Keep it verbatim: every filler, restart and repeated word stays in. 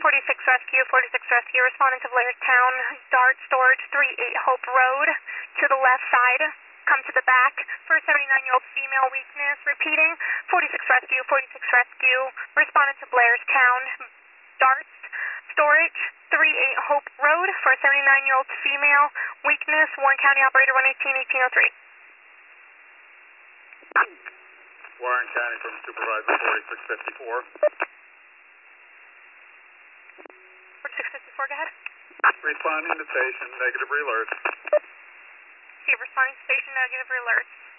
forty-six Rescue, forty-six Rescue, responding to Blairstown, Dart Storage, three eight Hope Road, to the left side, come to the back, for a seventy-nine-year-old female weakness, repeating, forty-six Rescue, forty-six Rescue, responding to Blairstown, Dart Storage, three eight Hope Road, for a seventy-nine-year-old female weakness, Warren County Operator one eighteen, eighteen oh three. Warren County from Supervisor forty-six fifty-four. forty-six fifty-four, go ahead. Responding to station, negative alerts. Okay, responding to station, negative alerts.